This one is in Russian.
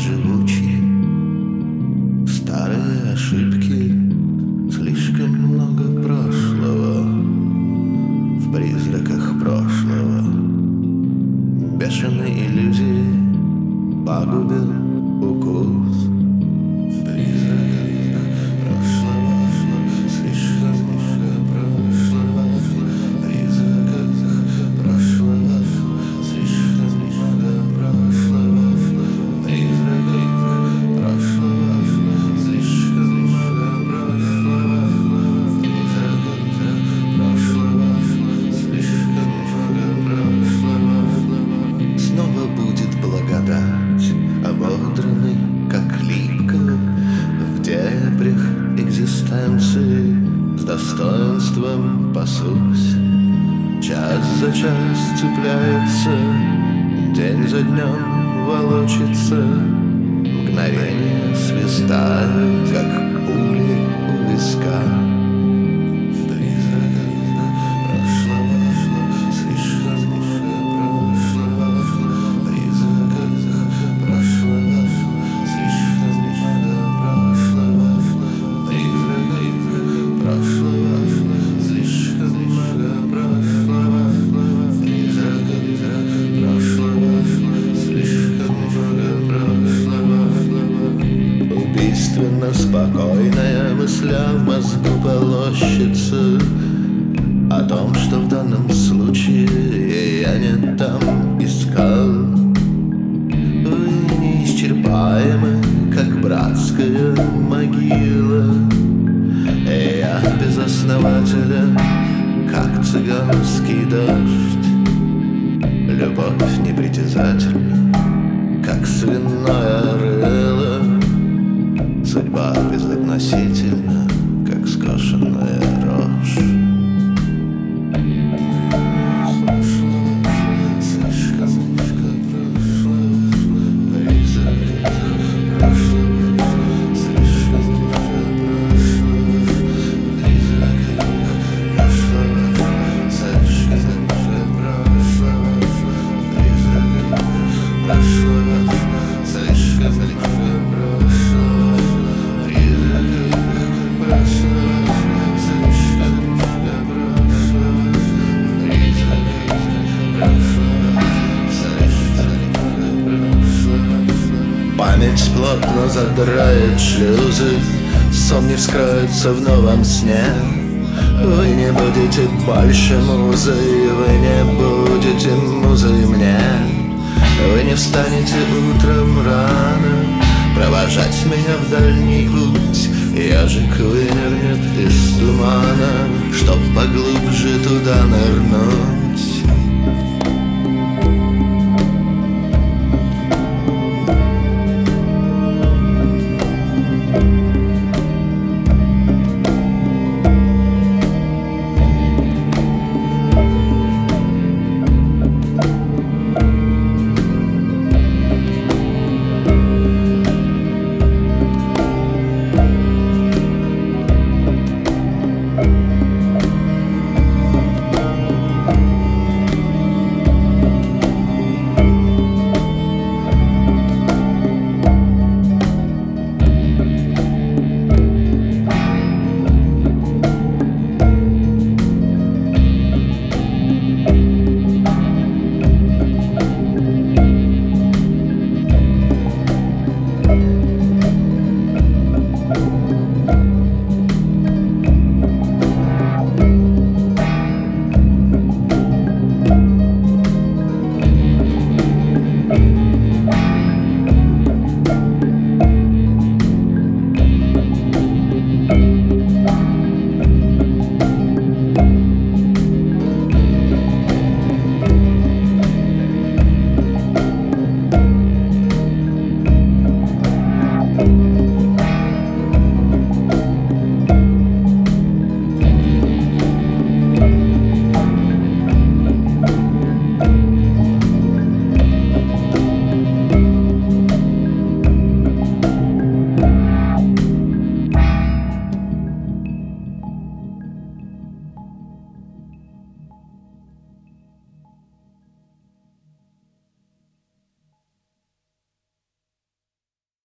живучи. Старые ошибки, слишком много прошлого в призраках прошлого. Бешеные иллюзии пагубен укус в призраках прошлого. Слишком много прошлого в призраках прошлого. Слишком много прошлого в призраках прошлого. Слишком много прошлого в призраках прошлого. Слишком много прошлого. Снова будет благодать, ободранный, как липка, в дебрях экзистенции с достоинством пасусь. Час за час цепляется, день за днем волочится, мгновение свистает, как пули у виска. В призраках прошлого. Слишком много прошлого в призраках прошлого. Слишком много прошлого в призраках прошлого. Слишком много прошлого в призраках прошлого. Слишком много прошлого. Убийственно спокойная мысля в мозгу полощется о том, что в данном случае я не там искал. Вы неисчерпаемы, как братская могила, и я безоснователен, как цыганский дождь. Любовь непритязательна, как свиное рыло. Судьба безотносительна, как скошенная рожь. Память плотно задрает шлюзы, сон не вскроется в новом сне. Вы не будете больше музой, вы не будете музой мне. Вы не встанете утром рано провожать меня в дальний путь. Ежик вынырнет из тумана, чтоб поглубже туда нырнуть.